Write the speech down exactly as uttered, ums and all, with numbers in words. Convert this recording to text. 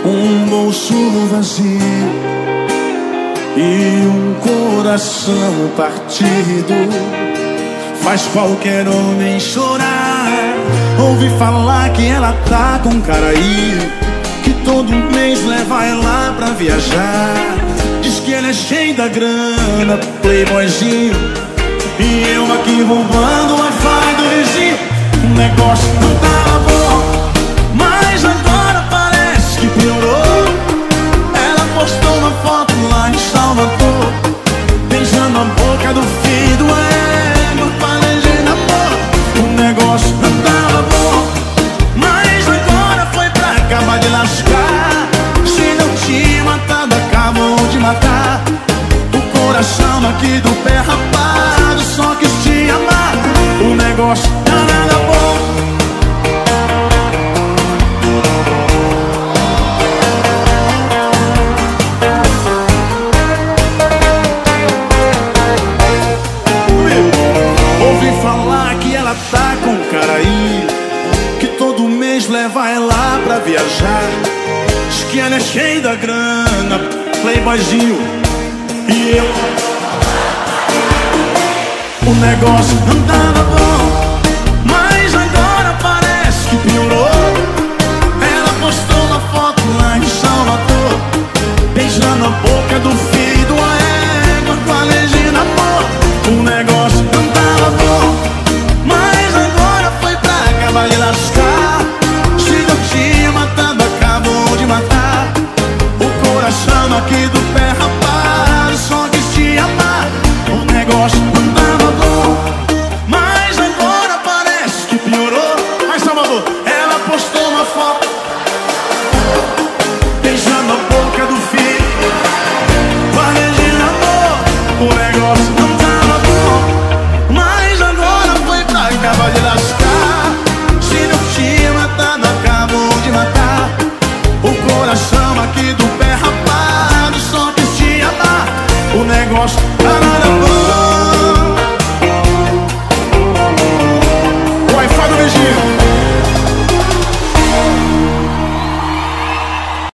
um bolso vazio e um coração partido faz qualquer homem chorar. Ouvi falar que ela tá com um cara aí que todo mês leva ela pra viajar. Diz que ele é cheio da grana, playboyzinho, e eu aqui roubando o Wi-Fi do vizinho. O negócio não tava bom, mas agora parece que piorou. Ela postou uma foto lá em Salvador, beijando a boca do filho do ego, planejando amor. O negócio não tava bom, mas agora foi pra acabar de lascar. Se não tinha matado, acabou de matar. O coração aqui do pé rapado só quis te amar. O negócio tá nada bom. Ouvi falar que ela tá com um cara aí que todo mês leva ela pra viajar. Diz que ela é cheia da grana, playboyzinho, e eu... O negócio não tava bom, mas agora parece que piorou. Ela postou uma foto lá em Salvador, beijando a boca do filho do ego, planejando amor. O negócio não tava bom, mas agora foi pra acabar de lascar. Se não tinha matado, acabou de matar. O coração aqui do pé rapado só quis te amar. O negócio não tava bom, mas agora parece que piorou. Mas Salvador, ela postou uma foto beijando a boca do filho, planejando amor. O negócio não